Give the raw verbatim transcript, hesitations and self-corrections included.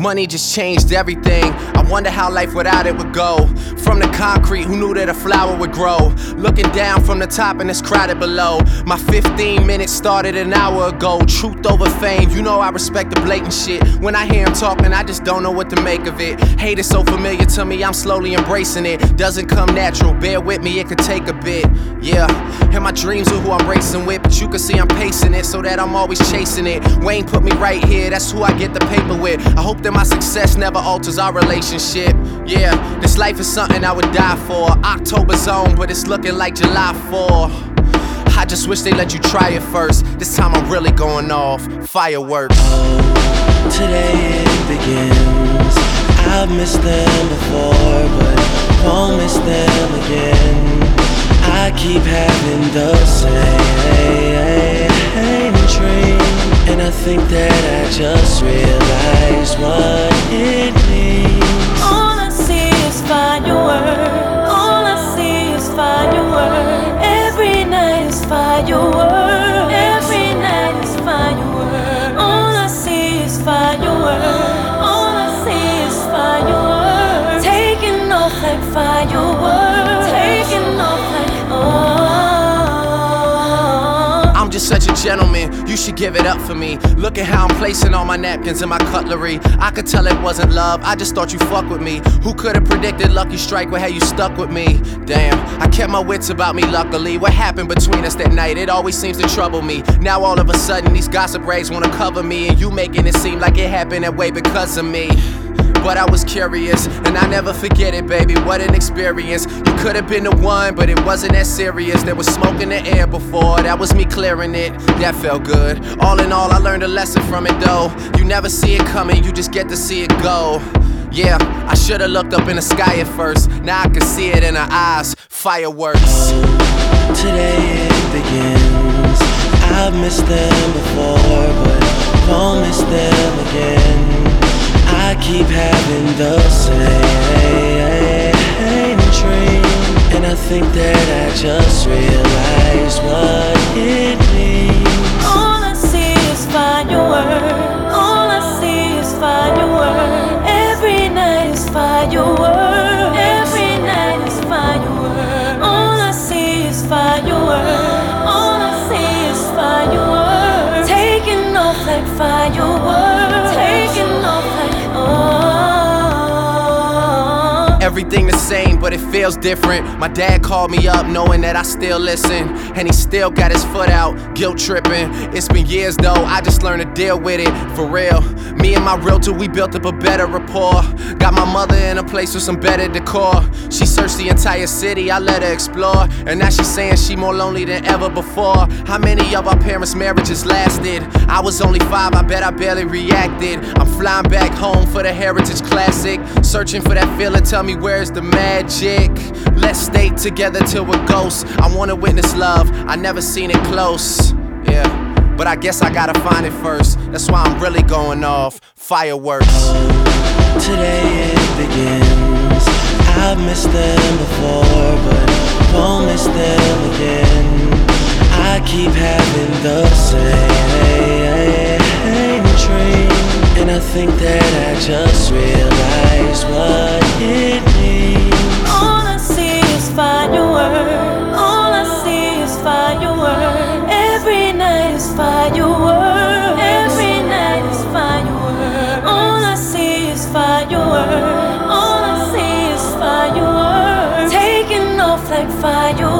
Money just changed everything. I wonder how life without it would go. From the concrete, who knew that a flower would grow? Looking down from the top and it's crowded below. My fifteen minutes started an hour ago. Truth over fame, you know I respect the blatant shit. When I hear him talking, I just don't know what to make of it. Hate is so familiar to me, I'm slowly embracing it. Doesn't come natural, bear with me, it could take a bit. Yeah, and my dreams are who I'm racing with, but you can see I'm pacing it so that I'm always chasing it. Wayne put me right here, that's who I get the paper with. I hope that my success never alters our relationship. Yeah, this life is something I would die for. October's on, but it's looking like July fourth. I just wish they let you try it first. This time I'm really going off. Fireworks. Oh, today it begins. I've missed them before, but won't miss them again. I keep having the same dream, and I think that I just realized what it means. All I see is fireworks. All I see is fireworks. Every night is fireworks. Every night is fireworks. All I see is fireworks. All I see is fireworks. Taking off like fireworks. Taking off like oh. I'm just such a gentleman, you should give it up for me. Look at how I'm placing all my napkins and my cutlery. I could tell it wasn't love, I just thought you fuck with me. Who could've predicted Lucky Strike would have you stuck with me? Damn, I kept my wits about me luckily. What happened between us that night? It always seems to trouble me. Now all of a sudden these gossip rags wanna cover me, and you making it seem like it happened that way because of me. But I was curious, and I never forget it, baby, what an experience. You could've been the one, but it wasn't that serious. There was smoke in the air before, that was me clearing it. That felt good. All in all, I learned a lesson from it though. You never see it coming, you just get to see it go. Yeah, I should've looked up in the sky at first. Now I can see it in her eyes. Fireworks. Today it begins. I've missed them before, but won't miss them again. I keep having the same dream, and I think that I just realized what it means. All I see is fireworks. All I see is fireworks. Every night is fireworks. Every night is fireworks. All I see is fireworks. All I see is fireworks. Taking off like fireworks. Taking off like oh. Everything the same, but it feels different. My dad called me up knowing that I still listen, and he still got his foot out, guilt tripping. It's been years though, I just learned to deal with it, for real. Me and my realtor, we built up a better rapport. Got my mother in a place with some better decor. She searched the entire city, I let her explore, and now she's saying she more lonely than ever before. How many of our parents' marriages lasted? I was only five, I bet I barely reacted. I'm flying back home for the Heritage Classic, searching for that feeling, tell me where's the magic? Let's stay together till we're ghosts. I wanna witness love, I never seen it close. Yeah, but I guess I gotta find it first. That's why I'm really going off. Fireworks. Today it begins. I've missed them before, but won't miss them again. I keep having the same dream, and I think that I just realized what it means. All I see is fireworks. All I see is fireworks. Every night is fireworks. Every night is fireworks. All I see is fireworks. All I see is fireworks. Taking off like fireworks.